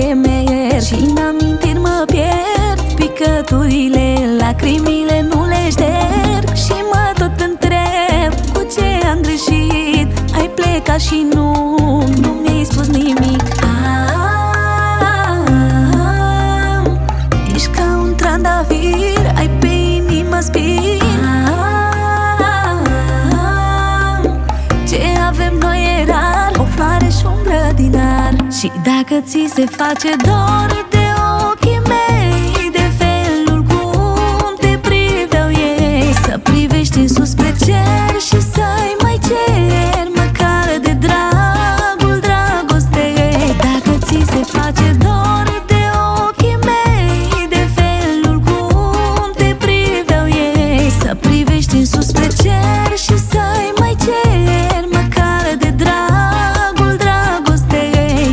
temer și în amintiri mă pierd. Picăturile, lacrimile nu le șterg și mă tot întreb cu ce am greșit. Ai plecat și nu mi-ai spus nimic. Ești ca un trandafir, ai pe inimă spin. Ce avem noi e rar, o floare și un grădinar. Și dacă ți se face dor de ochii mei, de felul cum te priveau ei, să privești în sus spre cer și să-i mai cer măcar de dragul dragostei. Dacă ți se face dor de ochii mei, de felul cum te priveau ei, să privești în sus spre cer și să-i mai cer măcar de dragul dragostei.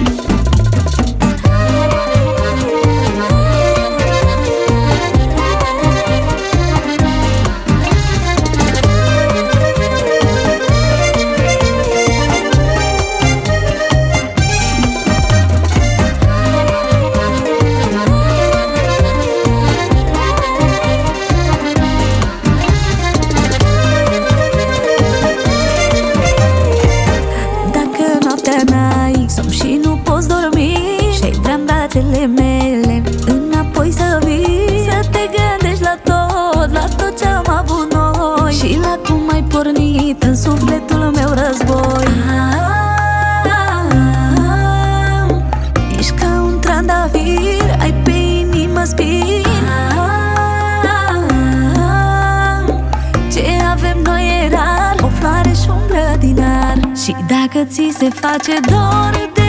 Somn și nu poți dormi și-ai vrea brațele mele înapoi să vii, să te gândești la tot ce-am avut noi și la cum ai pornit în sufletul meu război. Ești ca un trandafir, ai pe inimă spin. Ce avem noi e rar, o floare și un grădinar. Și dacă ți se face dor de